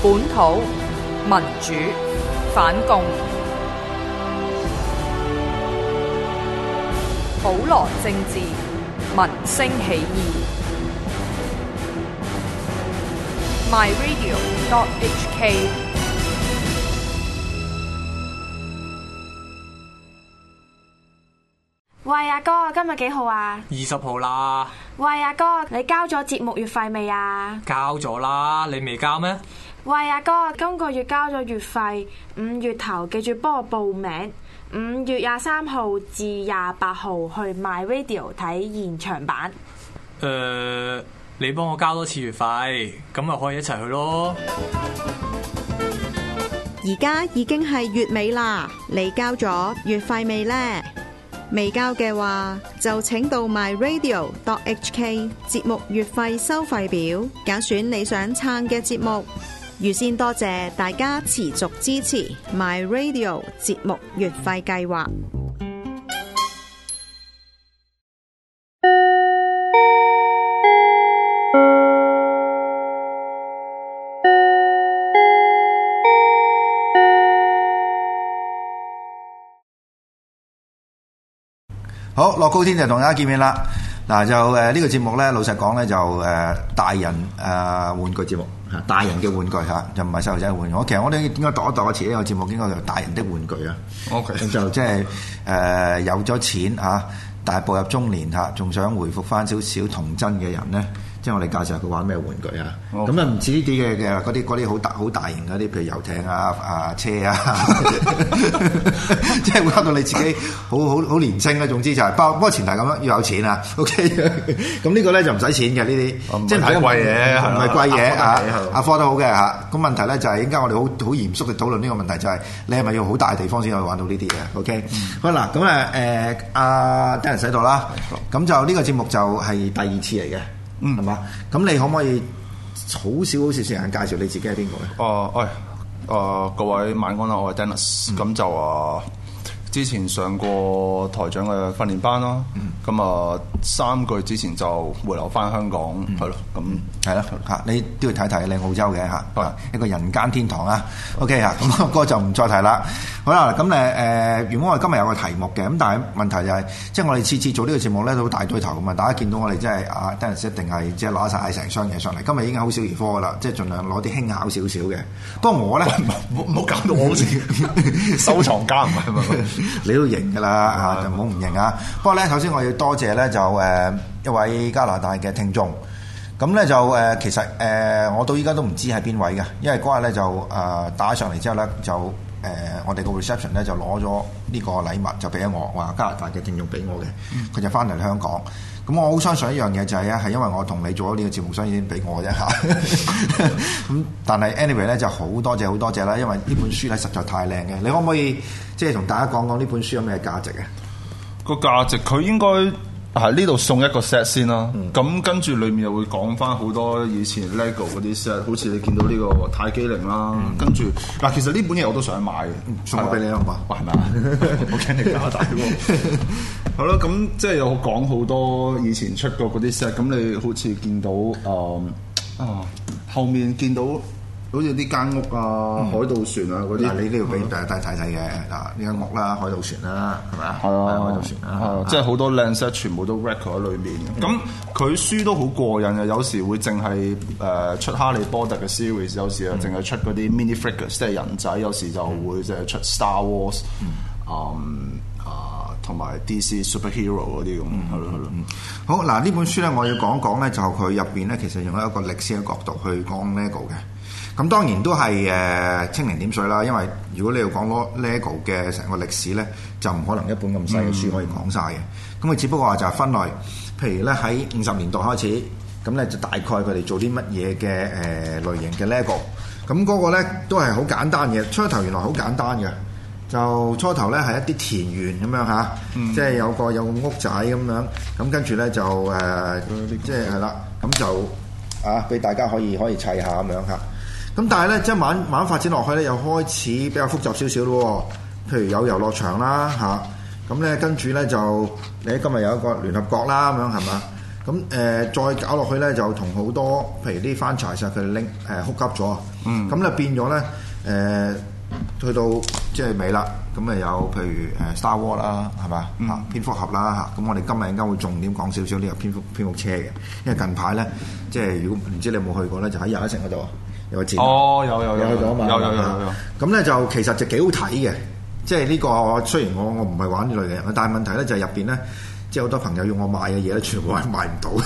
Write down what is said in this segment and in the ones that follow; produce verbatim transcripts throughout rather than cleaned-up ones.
本土民主反共，普羅政治民聲起義。My Radio dot H K。 喂，阿哥，今日幾號啊？ 二十號啦。 喂，阿哥，你交咗節目月費未啊？ 交咗啦，你未交咩？ 喂，阿哥，今個月交咗月費，五月頭記住幫我報名，五月廿三號至廿八號去 My Radio 睇現場版。 誒、呃，你幫我交多次月費，咁咪可以一齊去咯。 而家已經係月尾啦，你交咗月費未呢？未交嘅話，就請到 My Radio dot H K 節目月費收費表，揀選你想撐嘅節目。預先多謝大家持續支持 My Radio 節目月費計劃。 好，樂高天就同大家見面啦。嗱就誒、呃這個、呢個節目咧，老實講咧就誒、呃、大人誒、呃、玩具節目嚇，大人嘅玩具嚇，就唔係細路仔嘅玩具。我其實我哋應該度一度一次呢個節目應該叫大人的玩具啊。OK，咁就即係誒有咗錢嚇，但係步入中年嚇，仲想回復翻少少童真嘅人咧。即係我哋介紹佢玩咩玩具啊？咁啊唔似呢啲嘅嘅嗰啲嗰啲好大好大型嗰啲，譬如遊艇啊、啊車啊，即係會搞到你自己好好好年青啊！總之就係、是，不不過前提咁樣要有錢啊。OK，咁呢個咧就唔使錢嘅呢啲，即係睇貴嘢，唔係貴嘢啊！阿科都好嘅嚇。咁問題咧就係，依家我哋好好嚴肅嘅討論呢個問題，就係你係咪要好大地方先可以玩到呢啲嘅 ？OK，、嗯、好啦，咁啊誒阿 Dennis 喺度啦，咁就呢個節目就係第二次嚟嘅。嗯，係嘛？咁你可唔可以好少好少時間介紹你自己係邊個咧？ 哦，喂，誒各位晚安啦，我係 Dennis，咁、嗯、就啊之前上過台長嘅訓練班咯，咁啊、嗯、三個月之前就回流翻香港，係咯、嗯，咁係咯嚇，你都要睇睇你澳洲嘅嚇，係一個人間天堂啊。OK 啊，咁嗰個就唔再提啦。好啦，咁誒誒，原本我哋今日有個題目嘅，咁但係問題就係、是，即係我哋次次做呢個節目咧都好大堆頭咁啊！大家見到我哋真係啊 Dennis 一定係即係攞晒成箱嘢上嚟。今日已經好小兒科噶啦，即係盡量攞啲輕巧少少嘅。不過我咧， 唔好搞到我好似收藏家唔係嘛？ 你都型噶啦嚇，就唔好唔型啊！不過咧，首先我要多謝咧就誒、呃、一位加拿大嘅聽眾。咁咧就誒、呃、其實誒、呃、我到依家都唔知係邊位嘅，因為嗰日咧就誒、呃、打上嚟之後咧就誒、呃、我哋個 reception 咧就攞咗呢個禮物就俾咗我，話加拿大嘅聽眾俾我嘅，佢、嗯、就翻嚟香港。咁我好相信一樣嘢就係咧，係因為我同你做咗呢個節目，所以先俾我啫嚇。咁但係 anyway 咧就好多謝好多謝啦，因為呢本書咧實在太靚嘅。你可唔可以即係同大家講講呢本書有咩價值嘅？ 個價值佢應該喺呢度送一個 set 先啦。咁、嗯、跟住裡面又會講翻好多以前 LEGO 嗰啲 set，好似你見到呢個泰姬陵啦。嗯、跟住嗱，其實呢本嘢我都想買嘅， 送咗俾你好嘛？ 哇，係咪啊？好驚你加拿大喎！好啦，咁即係有講好多以前出過嗰啲 set，咁你好似見到誒啊、呃、後面見到好似啲間屋啊、嗯、海盜船啊嗰啲， 你都要俾大家睇睇嘅嗱，呢間屋啦、海盜船啦，係咪啊？係啊，海盜船啦， 係即係好多靚 set 全部都 record 喺裏面。咁佢、嗯、書都好過癮嘅，有時會淨係誒出哈利波特嘅 series， 有時又淨係出嗰啲 mini figures，即係人仔，有時就會即係出 Star Wars，嗯。嗯同埋 D C superhero 嗰啲咁，係咯係咯。 好嗱，呢本書咧，我要講講咧，就佢入邊咧，其實用一個歷史嘅角度去講 LEGO 嘅。咁當然都係誒蜻蜓點水啦，因為如果你要講攞 LEGO 嘅成個歷史咧，就唔可能一本咁細嘅書可以講晒嘅。咁佢、嗯、只不過話就係分類，譬如咧喺五十年代開始，咁咧就大概佢哋做啲乜嘢嘅誒類型嘅 LEGO。咁嗰個咧都係好簡單嘅，初頭原來好簡單嘅。就初頭咧係一啲田園咁樣嚇，嗯、即係有個有個屋仔咁樣，咁跟住咧就誒，呃嗯、即係係啦，咁就啊俾大家可以可以砌下咁樣嚇。咁但係咧，即係慢慢發展落去咧，又開始比較複雜少少咯。譬如有遊樂場啦嚇，咁咧跟住咧就你今日有一個聯合國啦咁樣係嘛？ 咁誒、呃、再搞落去咧，就同好多譬如啲 franchise 佢哋拎誒 hook up 咗，嗯，咁咧變咗咧誒去到即係尾啦，咁誒有譬如誒 Star Wars 啦，係嘛嚇蝙蝠俠啦嚇，咁我哋今日應該會重點講少少呢個蝙蝠蝙蝠車嘅，因為近排咧即係如果唔知你有冇去過咧，就喺又一城嗰度有個展哦，有有有有去咗嘛， 有有有有， 咁咧就其實就幾好睇嘅，即係呢個雖然我我唔係玩呢類嘅，但係問題咧就係入邊咧。即係好多朋友要我買嘅嘢咧，全部係買唔到。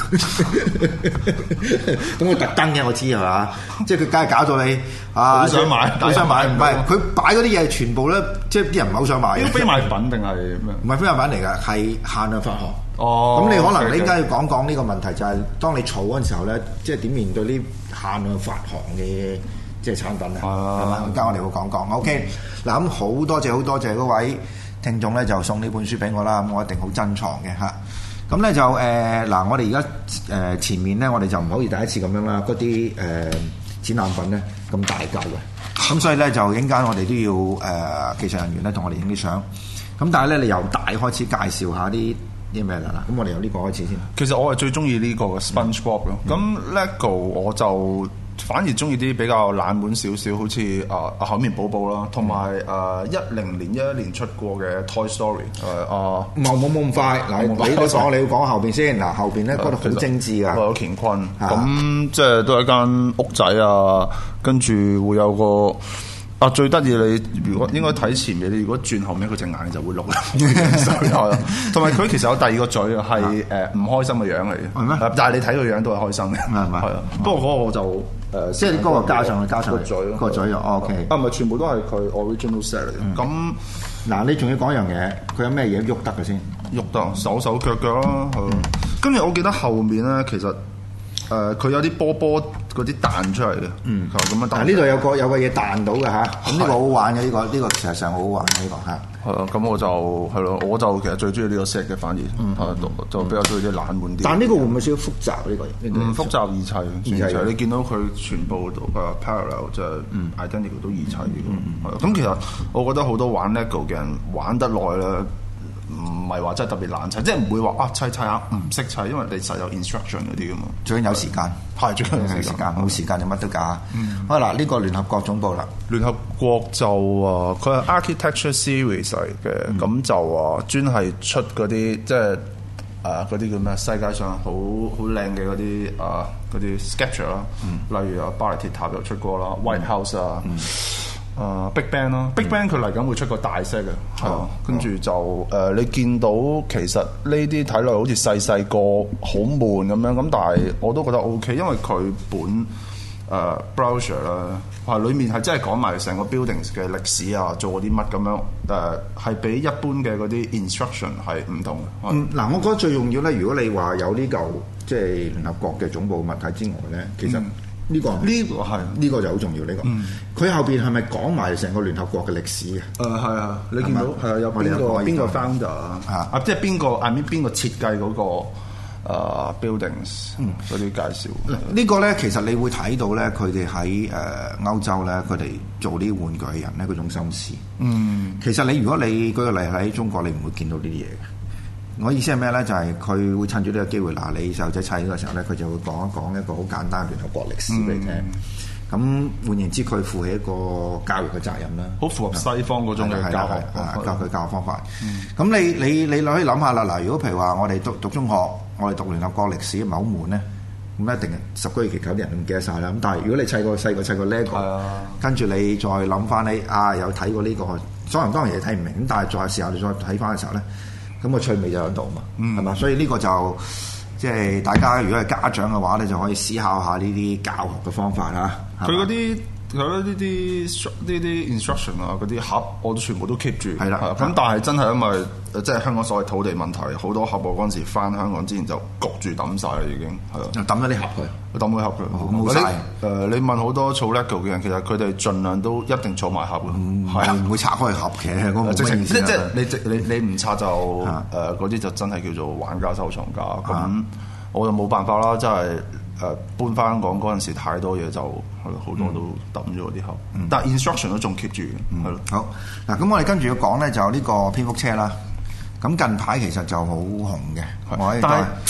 咁佢特登嘅，我知係嘛？即係佢梗係搞到你啊， 好想買， 好想買。唔係佢擺嗰啲嘢全部咧，即係啲人唔係好想買。 呢個非賣品定係咩？ 唔係非賣品嚟㗎，係限量發行。 哦， 咁你可能 okay, 你應該要講講呢個問題，就係當你儲嗰陣時候咧，即係點面對呢限量發行嘅即係產品啊？係嘛？而家我哋會講講。OK，嗱咁好多謝好多謝嗰位聽眾咧就送呢本書俾我啦，咁我一定好珍藏嘅嚇。咁咧就誒嗱、呃，我哋而家誒前面咧，我哋就唔可以第一次咁樣啦，嗰啲誒展覽品咧咁大嚿嘅，咁所以咧就陣間我哋都要誒、呃、技術人員咧同我哋影啲相。咁但係咧，你由大開始介紹下啲啲咩啦？嗱，咁我哋由呢個開始先。 其實我係最中意呢個 SpongeBob 咯、嗯。咁 LEGO 我就反而中意啲比較冷門少少，好似啊啊海綿寶寶啦，同埋誒一零年一一年出過嘅 Toy Story 誒啊， 冇冇冇咁快嗱，你都講你要講後邊先嗱，後邊咧嗰度好精緻噶， 有乾坤咁即係都係一間屋仔啊，跟住會有個啊最得意你如果應該睇前面，你如果轉後面佢隻眼就會碌啦，同埋佢其實有第二個嘴啊，係誒唔開心嘅樣嚟嘅，係咩？但係你睇個樣都係開心嘅，係咪？係啊，不過嗰個我就。誒，即係你嗰個加上去，加上個嘴咯，個嘴就 OK。啊，唔係全部都係佢 original set 嚟嘅。咁嗱，你仲要講一樣嘢，佢有咩嘢喐得嘅先？喐得手手腳腳啦，係。跟住我記得後面咧，其實誒佢有啲波波嗰啲彈出嚟嘅。嗯，咁樣彈。嗱，呢度有個有個嘢彈到嘅嚇，咁呢個好玩嘅呢個呢個事實上好好玩嘅呢個嚇。係啊，咁我就係咯，我就其實最中意呢個 set 嘅，反而係就比較中意啲冷門啲。但係呢個會唔會少少複雜呢個？唔複雜，易砌，易砌。你見到佢全部都誒 parallel 即係 identical 都易砌嘅。咁其實我覺得好多玩 LEGO 嘅人玩得耐咧，唔係話真係特別難砌，即係唔會話啊砌砌下唔識砌，因為你實有 instruction 嗰啲㗎嘛。最緊有時間，係最緊有時間，冇時間就乜都假。好嗱，呢個聯合國總部啦，聯合國就啊，佢係 architecture series 嚟嘅，咁就啊專係出嗰啲即係啊嗰啲叫咩？世界上好好靚嘅嗰啲啊嗰啲 sketcher 啦，例如啊巴黎鐵塔又出過啦 ，White House 啊。誒 Big Bang 咯，Big Bang 佢嚟緊會出個大 set 嘅，係啊，跟住就誒你見到其實呢啲睇落好似細細個好悶咁樣，咁但係我都覺得 OK，因為佢本誒 brochure 啦，係裡面係真係講埋成個 buildings 嘅歷史啊，做過啲乜咁樣，誒係比一般嘅嗰啲 instruction 係唔同嘅。嗯，嗱，我覺得最重要咧，如果你話有呢嚿即係聯合國嘅總部物體之外咧，其實。呢個呢個係呢個就好重要呢個，佢後邊係咪講埋成個聯合國嘅歷史嘅？誒係啊，你見到係啊，有邊個邊個 founder 啊？啊，即係邊個 I mean 邊個設計嗰個誒 buildings 嗰啲介紹？呢個咧其實你會睇到咧，佢哋喺誒歐洲咧，佢哋做呢啲玩具嘅人咧嗰種心思。嗯，其實你如果你舉個例喺中國，你唔會見到呢啲嘢嘅。我意思係咩咧？就係、是、佢會趁住呢個機會，嗱，你細路仔砌嘅時候咧，佢就會講一講一個好簡單嘅聯合國歷史俾你聽。咁、嗯、換言之，佢負起一個教育嘅責任啦，好符合西方嗰種嘅教學教佢教學方法。咁、嗯、你你你可以諗下啦，嗱，如果譬如話我哋讀讀中學，我哋讀聯合國歷史唔係好悶咧，咁一定十居二其九啲人都唔記得晒啦。咁但係如果你砌個細個砌個 LEGO，跟住你再諗翻你啊，有睇過呢、這個，所有當然嘢睇唔明，咁但係再時候你再睇翻嘅時候咧。咁個趣味就喺度嘛，係嘛、嗯？所以呢個就即係、就是、大家如果係家長嘅話咧，就可以思考下呢啲教學嘅方法啦。佢嗰啲佢嗰啲啲呢啲 instruction 啊，嗰啲盒我都全部都 keep 住。係啦，咁但係真係因為即係香港所謂土地問題，好多盒我嗰陣時翻香港之前就焗住抌晒啦，已經係啊，抌咗啲盒去，抌咗盒佢冇晒。誒，你問好多儲 LEGO 嘅人，其實佢哋盡量都一定儲埋盒嘅，係啊，唔會拆開盒嘅。嗰個即係即係你你你唔拆就誒嗰啲就真係叫做玩家收藏家。咁我就冇辦法啦，真係。誒搬翻香港嗰陣時太多嘢就係好多都抌咗啲盒，嗯、但係 instruction 都仲 keep 住嘅，係咯、嗯。好嗱，咁我哋跟住要講咧就呢個蝙蝠車啦。咁近排其實就好紅嘅，我但係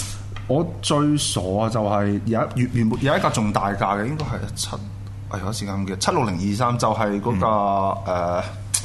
我最傻啊，就係有一原原本有一架仲大架嘅，應該係七，哎有時間唔記得，七六零二三就係嗰架誒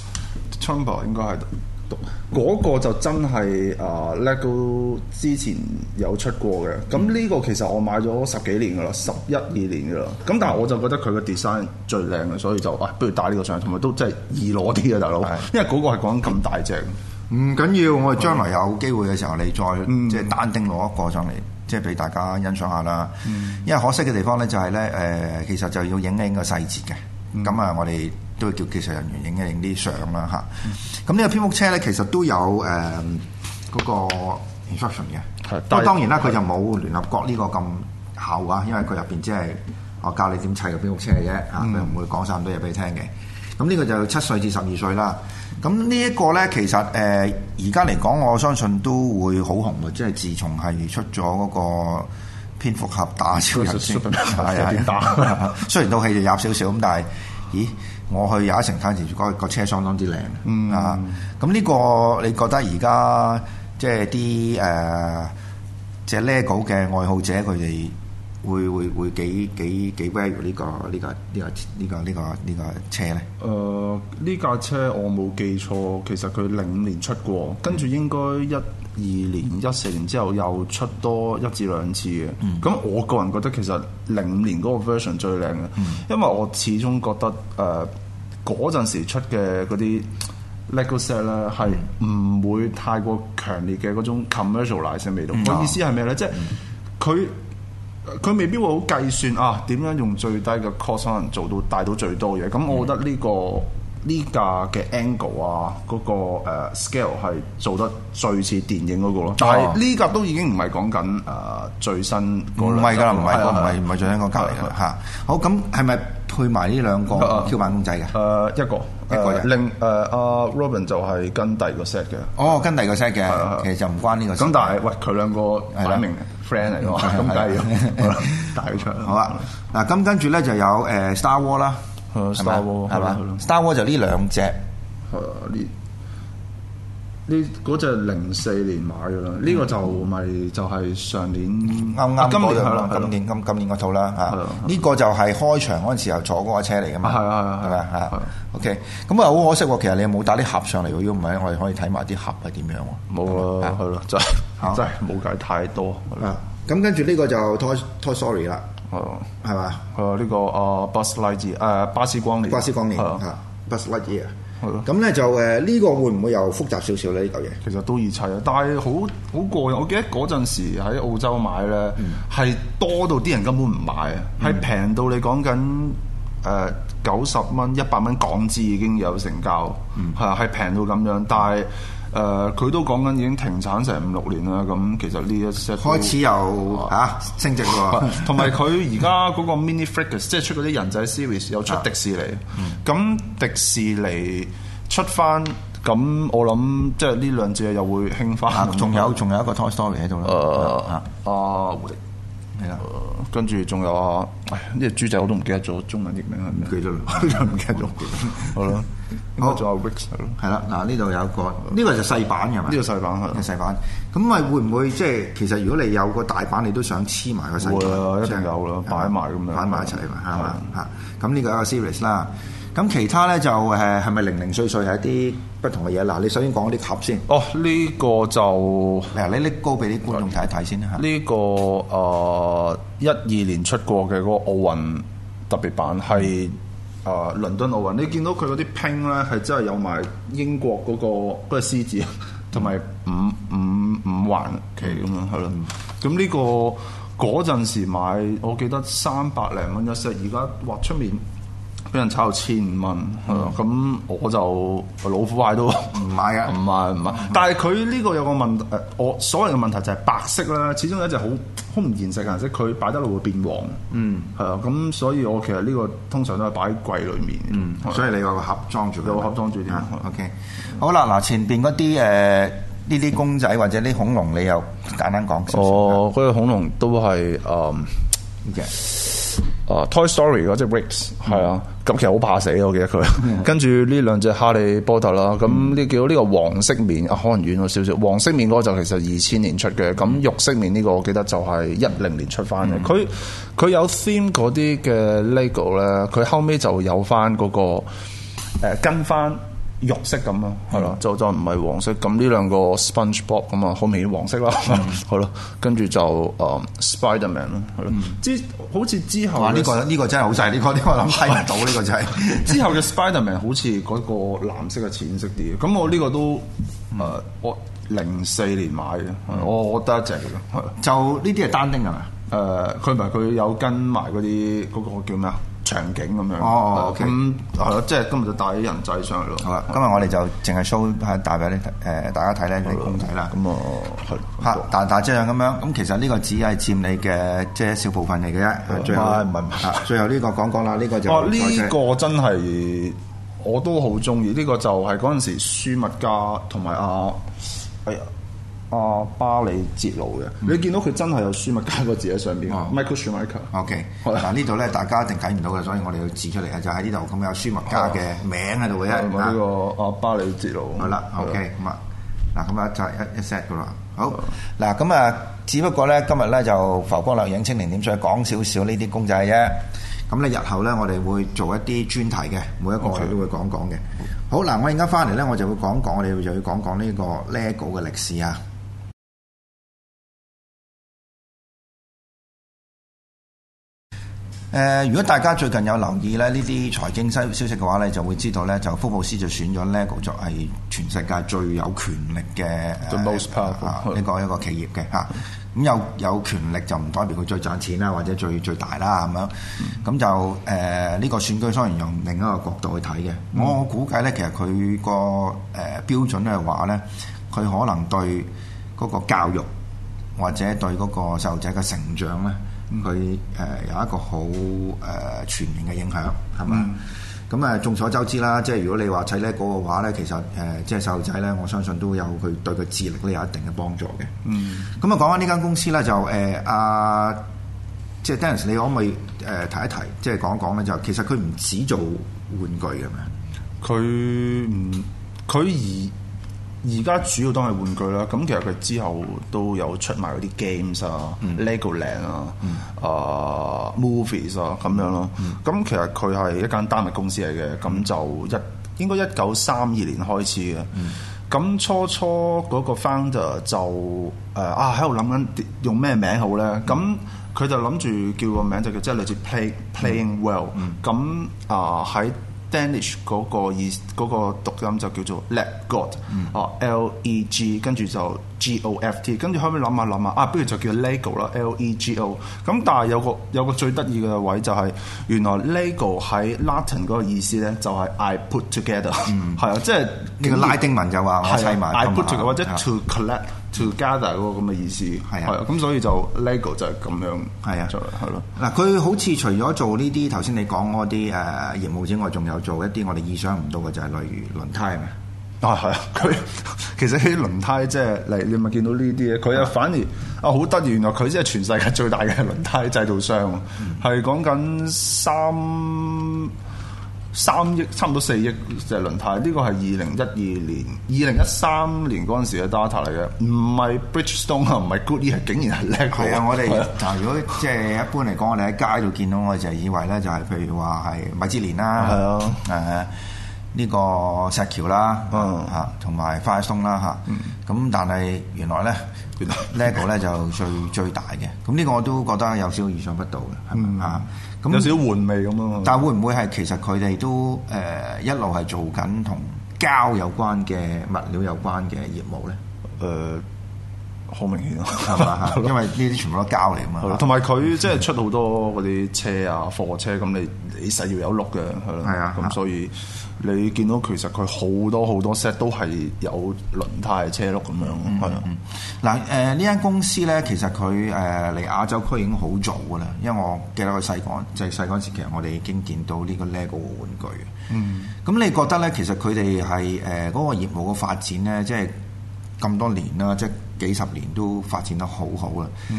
Trumbo 應該係。嗰個就真係啊、呃、LEGO 之前有出過嘅，咁呢個其實我買咗十幾年噶啦，十一二年噶啦，咁但係我就覺得佢個 design 最靚嘅，所以就啊不如帶呢個上去，同埋都真係易攞啲嘅大佬，因為嗰個係講緊咁大隻。 唔緊要，我哋將來有機會嘅時候，你再、 嗯、 即係單丁攞一個上嚟，即係俾大家欣賞下啦。 嗯、 因為可惜嘅地方咧就係、是、咧，誒、呃、其實就要影影個細節嘅。咁啊、嗯，我哋都會叫技術人員影一影啲相啦嚇。咁呢、嗯、個蝙蝠車咧，其實都有誒嗰、呃那個 instruction 嘅。係，不過當然啦，佢就冇聯合國呢個咁厚啊，因為佢入邊只係我教你點砌個蝙蝠車嘅啫嚇，佢唔、嗯、會講晒咁多嘢俾你聽嘅。咁呢個就七歲至十二歲啦。咁呢一個咧，其實誒而家嚟講，我相信都會好紅嘅，即係自從係出咗嗰個蝙蝠俠打超人先，係啊點打？雖然套戲就入少少咁，但係咦，我去有一城睇時，嗰個車相當之靚、嗯、啊！咁呢個你覺得而家即係啲誒即係 LEGO 嘅愛好者佢哋？會會會幾幾幾 value 呢個呢個呢個呢個呢個呢個車咧？ 誒呢架車我冇記錯，其實佢零五年出過，跟住應該一二年、一四年之後又出多一至兩次嘅。咁、嗯、我個人覺得其實零五年嗰個 version 最靚嘅，嗯、因為我始終覺得誒嗰陣時出嘅嗰啲 LEGO set 咧係唔會太過強烈嘅嗰種 commercialize 嘅味道。我、嗯、意思係咩咧？即係佢。佢未必會好計算啊，點樣用最低嘅 cost 可能做到帶到最多嘢。咁、嗯、我覺得呢、呢個呢架嘅 angle 啊，嗰、嗰個、uh, scale 係做得最似電影嗰個咯。哦、但係呢架都已經唔係講緊誒最新嗰兩。唔係㗎啦，唔係唔係唔係最新嗰架嚟㗎嚇。好，咁係咪配埋呢兩個 Q 版公仔嘅？誒、uh, 一個。一個人，另誒阿 Robin 就係跟第二個 set 嘅。哦，跟第二個 set 嘅，其實就唔關呢個。咁但係，喂，佢兩個擺明 friend 嚟㗎，咁梗係要帶佢出。好啊，嗱，咁跟住咧就有誒 Star War 啦，Star War 係嘛？Star War 就呢兩隻。係啊，呢呢嗰隻零四年買㗎啦，呢個就咪就係上年啱啱今年係啦，今年今今年嗰套啦嚇。呢個就係開場嗰陣時候坐嗰個車嚟㗎嘛。係啊係咪係 OK， 咁啊好可惜喎，其實你有冇帶啲盒上嚟？如果唔係，我哋可以睇埋啲盒係點樣喎。冇啊，係咯，真係真係冇計太多。啊，咁跟住呢個就 Toy Toy Story 啦，係嘛？係呢個啊 Buzz Lightyear 誒巴斯光年，巴斯光年嚇 Buzz Lightyear。咁咧就誒呢個會唔會又複雜少少咧？呢嚿嘢其實都易砌啊，但係好好過癮。我記得嗰陣時喺澳洲買咧，係、嗯、多到啲人根本唔買啊，係平、嗯、到你講緊誒九十蚊、一百蚊港紙已經有成交，係啊、嗯，係平到咁樣。但係誒佢都講緊已經停產成五六年啦。咁其實呢一 set 開始又嚇、啊、升值喎，同埋佢而家嗰個 Mini Figures 即係出嗰啲人仔 series 又出迪士尼，咁、嗯、迪士尼出翻，咁我諗即係呢兩隻又會興翻。仲有仲有一個 Toy Story 喺度啦。誒啊狐狸係啦，跟住仲有啊，唉呢隻豬仔我都唔記得咗中文譯名係咩？記得啦，唔記得咗。好啦，應該仲有 Rex 係咯。係啦，嗱呢度有個，呢個就細版嘅嘛。呢個細版係細版。咁咪會唔會即係其實如果你有個大版，你都想黐埋個細版？會啊，一定有啦，擺埋咁樣，擺埋一齊嘛，係嘛嚇。咁呢個一個 series 啦。咁其他咧就誒係咪零零碎碎係一啲不同嘅嘢？嗱，你首先講啲盒先。哦，呢、這個就嗱，你拎高俾啲觀眾睇一睇先啦。呢、這個誒一二年出過嘅嗰個奧運特別版係誒、呃、倫敦奧運，你見到佢嗰啲拼咧係真係有埋英國嗰、那個嗰、那個獅子，同埋五五五環旗咁樣係咯。咁呢、嗯這個嗰陣時買，我記得三百零蚊一 set，而家畫出面。俾人炒到千五蚊，係咯，咁我就老虎蟹都唔買嘅，唔買唔買。但係佢呢個有個問題，誒，我所謂嘅問題就係白色啦，始終有一隻好好唔現實嘅顏色，佢擺得落會變黃。嗯，係啊，咁所以我其實呢個通常都係擺喺櫃裡面。嗯，所以你有個盒裝住，有個盒裝住啲。OK，好啦，嗱前邊嗰啲誒呢啲公仔或者啲恐龍，你又簡單講。哦，嗰個恐龍都係誒。 啊 Toy Story 嗰隻 Rex 係啊，咁其實好怕死我記得佢。跟住呢兩隻哈利波特啦，咁呢叫呢個黃色面啊，可能遠咗少少。黃色面嗰個就其實二千年出嘅，咁肉色面呢個我記得就係一零年出翻嘅。佢佢、嗯、有 theme 嗰啲嘅 LEGO 咧，佢後尾就有翻嗰、嗰個、呃、跟翻。肉色咁咯，係咯、嗯，就就唔係黃色。咁呢兩個 SpongeBob 咁啊，好明顯黃色啦，係咯、嗯。跟住就誒、uh, Spiderman 咯，係咯。之、嗯、好似之後，哇！呢、呢個呢、呢個真係好細，呢、呢個呢、呢個諗睇唔到呢個就係、係。之後嘅 Spiderman 好似嗰個藍色嘅淺色啲，咁我呢個都誒、嗯呃、我零四年買嘅，嗯、我我得一隻嘅， 就呢啲係單丁係咪？ 誒，佢唔係佢有跟埋嗰啲嗰個叫咩啊？場景咁樣哦， 咁係咯，即係今日就帶啲人仔上去咯。 好啦，今日我哋就淨係 show 係帶俾你誒大家睇咧啲公仔啦。 咁啊， 嚇大大隻樣咁樣，咁其實呢個只係佔你嘅即係一小部分嚟嘅啫。最後唔係唔係，最後呢個講講啦，呢個就哦呢個真係我都好中意。呢個就係嗰陣時舒密加同埋阿哎呀。啊，巴里哲路嘅，嗯、你見到佢真係有舒密加個字喺上邊、哦、Michael Schumacher。OK， 嗱呢度咧大家一定睇唔到嘅，所以我哋要指出嚟嘅就喺呢度咁有舒密加嘅名喺度嘅啫。 呢、這個啊巴里哲路。 好啦 ，OK，咁啊，嗱咁啊就一一 set 噶啦。好，嗱咁啊，只不過咧今日咧就浮光掠影清零點水講少少呢啲公仔啫。咁咧日後咧我哋會做一啲專題嘅，每一個我哋都會講講嘅。Okay. 好嗱，我而家翻嚟咧我就會講講，我哋就要講講呢個 LEGO 嘅歷史啊。誒、呃，如果大家最近有留意咧呢啲財經消消息嘅話咧，就會知道咧，就福布斯就選咗 LEGO 作係全世界最有權力嘅 The most powerful 啊呢個一個企業嘅嚇。咁有有權力就唔代表佢最賺錢啦，或者最最大啦咁樣。咁、嗯、就誒呢、呃這個選舉當然用另一個角度去睇嘅。嗯、我估計咧，其實佢個誒標準係話咧，佢可能對嗰個教育或者對嗰個細路仔嘅成長咧。佢誒、呃、有一個好誒、呃、全面嘅影響，係嘛？咁啊、嗯，眾所周知啦，即係如果你話砌 LEGO嘅話咧，其實誒、呃、即係細路仔咧，我相信都有佢對佢智力咧有一定嘅幫助嘅。嗯，咁啊講翻呢間公司咧，就誒阿、呃、即係 Dennis，你可唔可以誒、呃、提一提，即係講一講咧？就其實佢唔止做玩具嘅咩？ 佢唔佢而。而家主要都係玩具啦，咁其實佢之後都有出埋嗰啲 games 啊、嗯、Legoland 啊、嗯、啊 movies 啊咁樣咯。咁、嗯、其實佢係一間丹麥公司嚟嘅，咁、嗯、就一應該一九三二年開始嘅。咁、嗯、初初嗰個 founder 就誒、呃、啊喺度諗緊用咩名好咧？咁佢、嗯、就諗住叫個名就叫即係類似 play playing well、嗯。咁啊喺Danish 嗰個意嗰個讀音就叫做 LEGOT，哦 L E G， 跟住就 G O F T， 跟住後尾諗下諗下，啊不如就叫 LEGO 啦 L E G O。咁但係有個有個最得意嘅位就係、是、原來 LEGO 喺 Latin 嗰個意思咧就係 I put together，係、嗯、啊，即係呢個拉丁文就話我砌埋 I put together 或者 to collect together 嗰個咁嘅意思，係啊，咁所以就 LEGO 就係咁樣，係啊，係咯。 嗱，佢好似除咗做呢啲頭先你講嗰啲誒業務之外，仲有做一啲我哋意想唔到嘅，就係例如輪胎係咪？ 啊，係啊，佢其實啲輪胎即係嚟，你咪見到呢啲咧，佢啊反而啊好得意，原來佢即係全世界最大嘅輪胎製造商，係講緊三三億，差唔多四億隻輪胎。呢個係二零一二年、二零一三年嗰陣時嘅 data 嚟嘅，唔係 Bridgestone 啊，唔係 Goodyear，係竟然係 LEGO。係啊， 我哋嗱，如果即係一般嚟講，我哋喺街度見到，我就以為咧就係譬如話係米芝蓮啦，係啊，誒。呢個石橋啦，嚇同埋 Firestone 啦嚇，咁但係原來咧，LEGO 咧就最最大嘅，咁呢個我都覺得有少少意想不到嘅，係咪啊？咁有少少玩味咁咯。 但係會唔會係其實佢哋都誒一路係做緊同膠有關嘅物料有關嘅業務咧？ 誒。好明顯咯， 係嘛？因為呢啲全部都膠嚟啊嘛。 同埋佢即係出好多嗰啲車啊、貨車，咁你你實要有轆嘅，係咯。係啊，咁所以你見到其實佢好多好多 set 都係有輪胎、車轆咁樣，係啊。 嗱誒，呢間公司咧，其實佢誒嚟亞洲區已經好早噶啦，因為我記得佢細個就係細嗰陣時，其實我哋已經見到呢個 LEGO 嘅玩具嘅。嗯。咁你覺得咧，其實佢哋係誒嗰個業務嘅發展咧，即係咁多年啦，即係幾十年都發展得好好啦。嗯，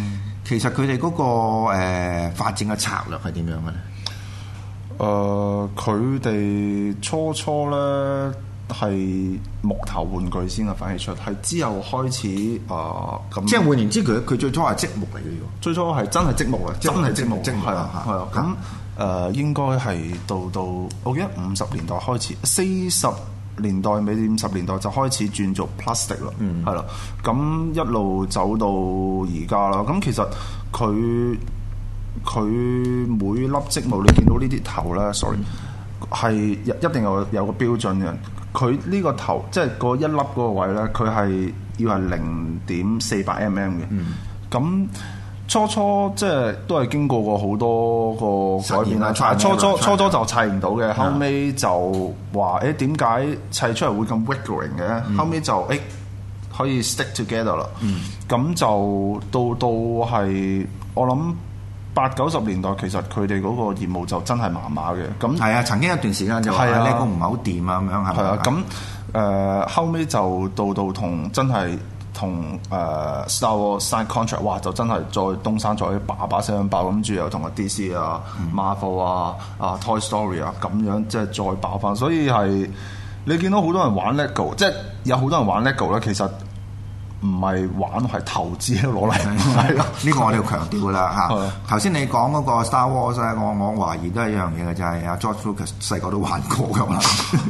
其實佢哋嗰個誒、呃、發展嘅策略係點樣嘅咧？ 誒、呃，佢哋初初咧係木頭玩具先啊，反而出係之後開始誒咁。呃、 即係換言之，佢佢最初係積木嚟嘅喎。 最初係真係積木啊，真係積木， 積木係啊係啊。咁誒、呃、應該係到到我記得五十年代開始，四十年代尾五十年代就開始轉做 plastic 啦，係啦、嗯。咁一路走到而家啦。咁其實佢佢每粒積木你見到呢啲頭咧 sorry 係一定有有個標準嘅。佢呢個頭即係嗰一粒嗰個位咧，佢係要係零點四百 mm 嘅。咁、嗯、初初即係都係經過過好多個改變啦。初初初初就砌唔到嘅，後尾就話誒點解砌出嚟會咁 wiggling 嘅？嗯、後尾就誒、欸、可以 stick together 啦。咁、嗯、就到到係我諗八九十年代，其實佢哋嗰個業務就真係麻麻嘅。咁係啊，曾經一段時間就話呢個唔係好掂啊咁樣係咪？ 係啊，咁誒、呃、後尾就到到同真係。同誒、uh, Star Wars sign contract， 哇！就真係再東山再把把聲爆，跟住又同個 D C 啊、嗯、Marvel 啊、啊 Toy Story 啊咁樣，即係再爆翻。所以係你見到好多人玩 LEGO， 即係有好多人玩 LEGO 咧，其實唔係玩係投資攞嚟。係咯， 呢個我哋要強調噶啦嚇。頭先你講嗰個 Star Wars 咧，我我懷疑都係一樣嘢嘅，就係、是、阿 George Lucas 細個都玩過㗎嘛。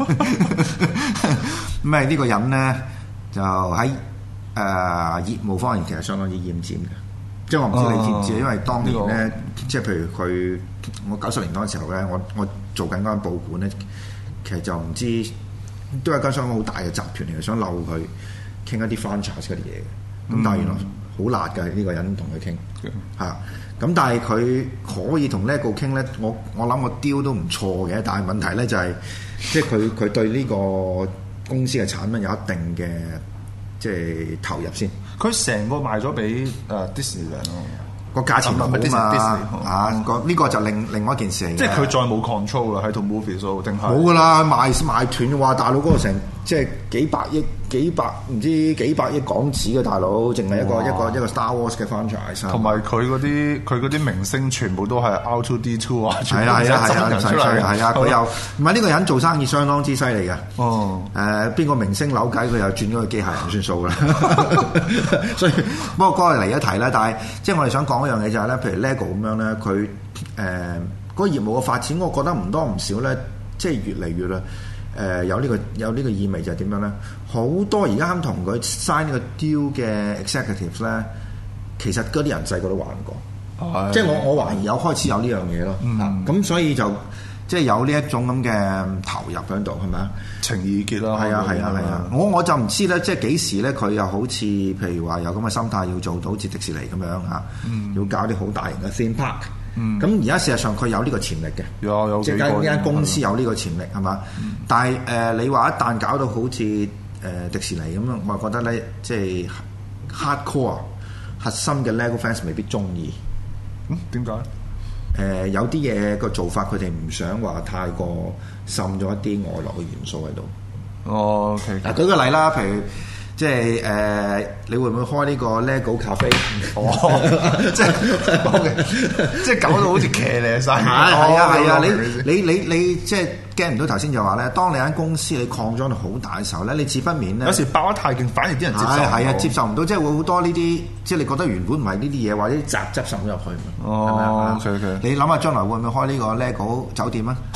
咁誒呢個人咧就喺。誒、uh, 業務方面其實相當之厭尖嘅，即係我唔知你知唔知，uh, 因為當年咧，這個、即係譬如佢，我九十年代嘅時候咧，我我做緊嗰間報館咧，其實就唔知都係間相當好大嘅集團嚟嘅，想溜佢傾一啲 franchise 嗰啲嘢嘅，咁但係原來好辣嘅呢、這個人同佢傾嚇，咁、啊、但係佢可以同 LEGO 傾咧，我我諗個 deal 都唔錯嘅，但係問題咧就係、是，即係佢佢對呢個公司嘅產品有一定嘅。即係投入先， 佢成個賣咗俾誒 Disneyland 咯， 個價錢唔好嘛嚇，個呢個就另另外一件事嚟嘅。 即係佢再冇 control 啦，喺套 movie 數定係冇噶啦，賣賣斷嘅話，大佬嗰個成即係幾百億、幾百唔知幾百億港紙嘅大佬，淨係一個哇一個一個 Star Wars 嘅 franchise。同埋佢嗰啲佢嗰啲明星全部都係 R 二 D 二啊， 係啊係啊係啊，係啊佢又唔係呢個人做生意相當之犀利嘅。哦，誒邊個明星扭計佢又轉咗去機械人算數啦。所以不過嗰個嚟一提啦，但係即係我哋想講一樣嘢就係咧，譬如 LEGO 咁樣咧，佢誒嗰個業務嘅發展，我覺得唔多唔少咧，即係越嚟越啦。誒、呃、有呢、這個有呢個意味就係點樣咧？好多而家啱同佢 sign 呢個 deal 嘅 executives 咧，其實嗰啲人細個都玩過，哎、即係我我懷疑有開始有呢樣嘢咯。咁、嗯、所以就即係有呢一種咁嘅投入喺度，係咪啊？ 情意結啦， 係啊係啊係啊！我我就唔知咧，即係幾時咧，佢又好似譬如話有咁嘅心態，要做到好似迪士尼咁樣嚇，嗯、要搞啲好大型嘅 theme park。咁而家事實上佢有呢個潛力嘅，有有即係呢間公司有呢個潛力係嘛？嗯、但係誒、呃，你話一旦搞到好似誒、呃、迪士尼咁樣，我覺得咧即係 hardcore 核心嘅 LEGO fans 未必中意。 嗯，點解？誒、 呃，有啲嘢個做法，佢哋唔想話太過滲咗一啲外來嘅元素喺度。 哦 OK， 嗱，舉個例啦，譬如。即係誒、呃，你會唔會開呢個 LEGO 咖啡？ 哦，即係即係搞到好似騎呢晒。係啊係啊，你你你你即係驚唔到頭先就話咧，當你間公司你擴張到好大嘅時候咧，你自不免咧， 有時爆得太勁，反而啲人接受唔到。 係啊，接受唔到，即係會好多呢啲，即係你覺得原本唔係呢啲嘢，或者雜質滲咗入去。 哦，係咪 OK OK。 你諗下將來會唔會開呢個 LEGO 酒店啊？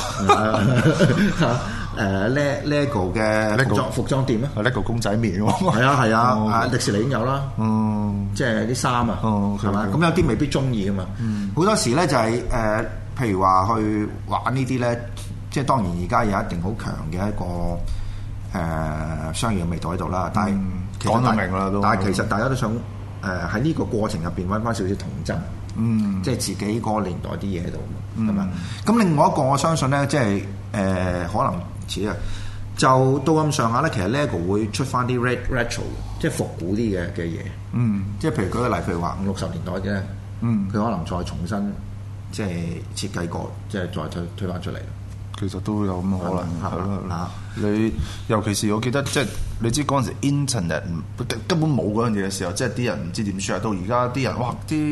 誒 LEGO 嘅服裝服裝店啊 ，LEGO 公仔麵喎， 係啊係啊，啊迪士尼已經有啦，嗯，即係啲衫啊，係嘛，咁有啲未必中意噶嘛，好多時咧就係誒，譬如話去玩呢啲咧，即係當然而家有一定好強嘅一個誒商業味道喺度啦，但係講得明啦都， 但係其實大家都想誒喺呢個過程入邊揾翻少少童真，嗯，即係自己嗰個年代啲嘢喺度，係嘛，咁另外一個我相信咧，即係誒可能。啊，就到咁上下咧，其實 LEGO 會出翻啲 retro， 即係復古啲嘅嘅嘢。嗯，即係譬如舉個例，譬如話五六十年代嘅，嗯，佢可能再重新即係設計過，即係再推推翻出嚟。 其實都有咁嘅可能，係咯。嗱，你尤其是我記得，即係你知嗰陣時 internet 根本冇嗰樣嘢嘅時候，即係啲人唔知點算。到而家啲人，哇！啲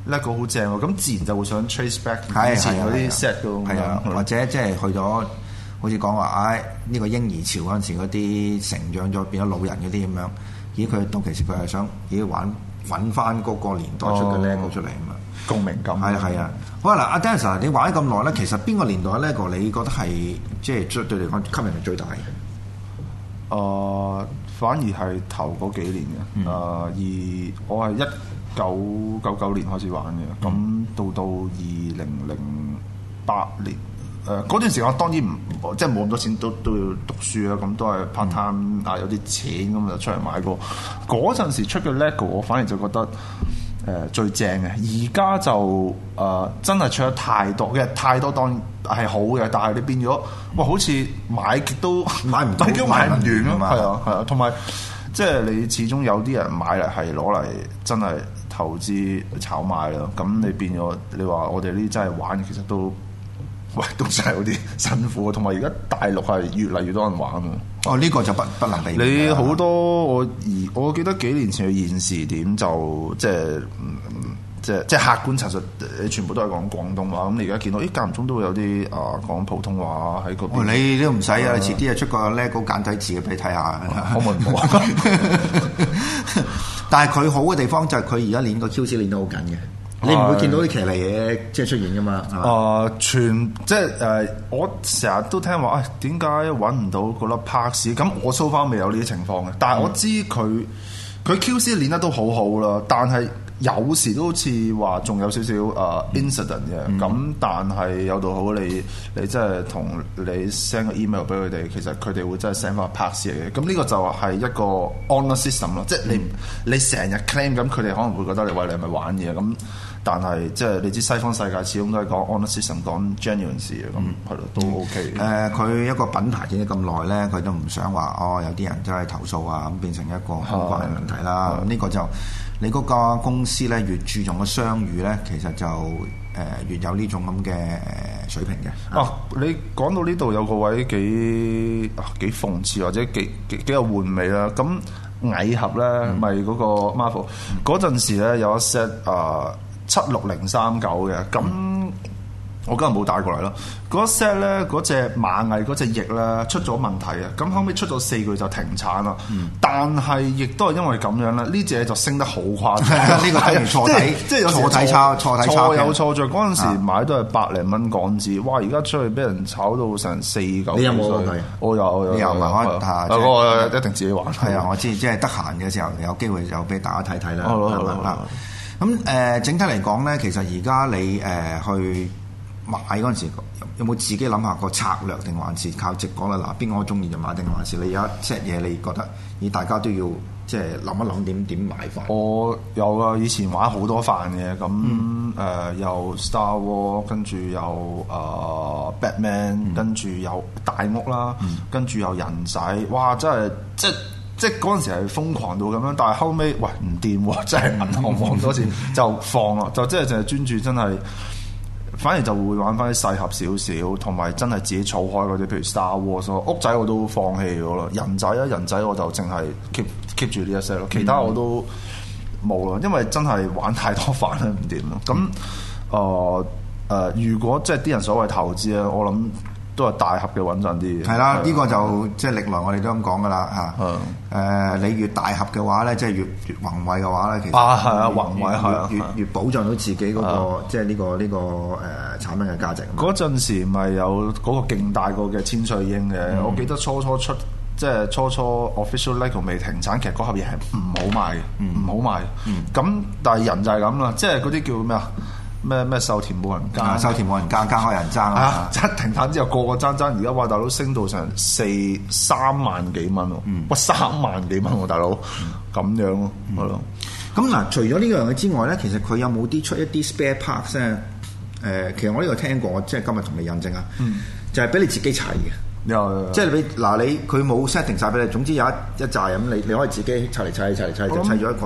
LEGO 好正喎，咁自然就會想 trace back 係以前嗰啲係 set 㗎係啊，或者即係去咗好似講話，唉呢個嬰兒潮嗰陣時嗰啲成長咗變咗老人嗰啲咁樣，咦佢到其時佢係想咦玩揾翻嗰個年代出嘅 LEGO 出嚟啊嘛， 共鳴感。 係啊係啊，好啊嗱，阿 Dennis 你玩咗咁耐咧，其實邊個年代嘅 LEGO 你覺得係即係最對你嚟講吸引力最大嘅？ 誒、呃，反而係頭嗰幾年嘅，誒、 嗯呃，而我係一九九九年開始玩嘅，咁、嗯、到到二零零八年，誒、呃、嗰段時間我當然唔即係冇咁多錢，都都要讀書啦，咁都係 part time 啊，有啲錢咁就出嚟買過。嗰陣時出嘅 LEGO，我反而就覺得誒、呃、最正嘅。而家就誒、呃、真係出得太多嘅，太多當然係好嘅，但係你變咗，哇！好似買極都買唔到， 買極買唔完咯， 買係啊係啊，同埋即係你始終有啲人買嚟係攞嚟真係投資炒賣咯，咁你變咗你話我哋呢啲真係玩，其實都喂都真係有啲辛苦，同埋而家大陸係越嚟越多人玩啊！ 哦，呢、這個就不不能避免。 你好多我而我記得幾年前嘅現時點就即係嗯。即係即係客觀陳述，你全部都係講廣東話。咁你而家見到，咦間唔中都會有啲啊講普通話喺嗰邊。 哦，你都唔使啊！你遲啲啊出個 LEGO 簡體字俾你睇下。 可唔可以？ 但係佢好嘅地方就係佢而家練個 Q C 練得好緊嘅，你唔會見到啲騎呢嘢即係出現噶嘛？ 啊、呃，全即係誒、呃，我成日都聽話，誒點解揾唔到嗰粒拍屎？咁我 so far 未有呢啲情況嘅，但係我知佢佢 Q C 練得都好好啦，但係。有時都好似話仲有少少誒 incident 嘅，咁、嗯、但係有度好你你真係同你 send 個 email 俾佢哋，其實佢哋會真係 send 翻個 pass 嚟嘅。咁呢個就係一個 honor system 咯，即係你、嗯、你成日 claim 咁，佢哋可能會覺得你喂你係咪玩嘢咁？但係即係你知西方世界始終都係講 honor system 講 genuine 事嘅，咁係咯都 OK。誒佢一個品牌建咗咁耐咧，佢都唔想話哦有啲人真係投訴啊，咁變成一個公關嘅問題啦。咁呢個就。你嗰個公司咧越注重個商譽咧，其實就誒、呃、越有呢種咁嘅水平嘅。 啊，你講到呢度有個位幾啊幾諷刺或者幾幾幾有玩味啦。咁蟻俠咧，咪嗰、嗯、個 Marvel 嗰陣、嗯、時咧有一 set 啊七六零三九嘅咁。我今日冇帶過嚟咯。嗰 set 咧，嗰隻螞蟻嗰隻翼咧出咗問題啊！咁後尾出咗四個月就停產啦。嗯、但係亦都係因為咁樣咧，呢隻就升得好誇張。呢個睇完錯睇，即係有錯睇差，錯睇差錯有錯著。嗰陣時買都係百零蚊港紙，哇！而家出去俾人炒到成四九。你有冇佢？ 我有，我有。 你有咪可下？我一定自己玩。 係啊，我知，即係得閒嘅時候有機會就俾大家睇睇啦。 好啦，好啦。 咁誒，整體嚟講咧，其實而家你誒去。買嗰陣時有冇自己諗下個策略，定還是靠直講啦？嗱，邊個我中意就買，定還是你有一 set 嘢你覺得，咦大家都要即係諗一諗點點買法？我有啊，以前玩好多飯嘅，咁誒有 Star Wars，跟住有誒、呃、Batman，、嗯、跟住有大屋啦，嗯、跟住有人仔，哇！真係即係即係嗰陣時係瘋狂到咁樣，但係後尾喂唔掂喎，真係銀行放多錢就放啦，就即係淨係專注真係。反而就會玩翻啲細盒少少，同埋真係自己儲開嗰啲，譬如 Star Wars 屋仔我都放棄咗啦。人仔啊，人仔我就淨係 keep keep 住呢一 set 咯，其他我都冇啦，因為真係玩太多飯啦，唔掂咯。咁誒誒，如果即係啲人所謂投資咧，我諗都係大盒嘅穩陣啲。係啦，呢個就即係歷來我哋都咁講噶啦嚇。誒，你越大盒嘅話咧，即係越越宏偉嘅話咧，其實啊係啊，宏偉係啊， 越越保障到自己嗰個即係呢個呢個誒產品嘅價值。 嗰陣時咪有嗰個勁大個嘅千歲鷹嘅，我記得初初出即係初初 official LEGO 未停產，其實嗰盒嘢係唔好賣嘅，唔好賣。咁但係人就係咁啦，即係嗰啲叫咩啊？咩咩瘦田冇人耕， 瘦田冇人耕，耕開人爭啊！ 一停產之後，個個爭爭，而家話大佬升到成四三萬幾蚊喎，哇三萬幾蚊喎，大佬咁樣咯，係咯。 咁嗱，除咗呢樣嘢之外咧，其實佢有冇啲出一啲 spare parts 咧？誒，其實我呢個聽過，即係今日同你印證啊，就係俾你自己砌嘅。有，即係你嗱你佢冇 set 定晒俾你，總之有一一紮咁，你你可以自己砌嚟砌砌嚟砌，就砌咗一個。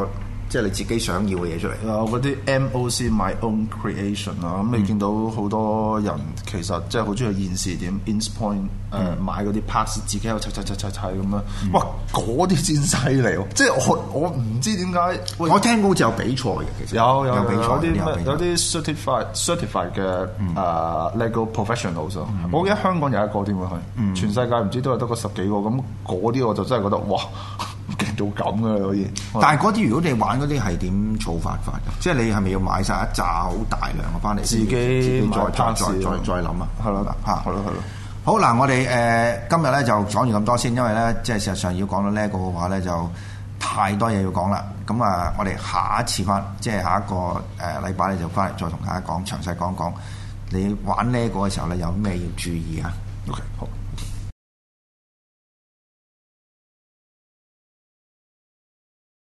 即係你自己想要嘅嘢出嚟。 有嗰啲 M O C My Own Creation 啊，咁你見到好多人其實即係好中意現時點 Ins Point 誒買嗰啲 parts 自己喺度砌砌砌砌砌咁樣，哇！嗰啲先犀利喎！即係我我唔知點解， 我聽過好似有比賽嘅，其實有有有比賽有啲咩有啲 certified certified 嘅誒 LEGO professionals 啊，我記得香港有一個添喎，係全世界唔知都係得個十幾個，咁嗰啲我就真係覺得哇！勁到咁嘅可以， 但係嗰啲如果你玩嗰啲係點儲法法嘅？即係你係咪要買晒一紮好大量嘅翻嚟， 自己自己再再買再再再諗啊？ 係咯， 嚇， 係咯，係咯。 好嗱，我哋誒、呃、今日咧就講完咁多先，因為咧即係事實上要講到呢一個嘅話咧，就太多嘢要講啦。咁啊，我哋下一次翻，即係下一個誒禮拜咧就翻嚟再同大家講詳細講講你玩呢個嘅時候咧有咩要注意啊？ OK，好。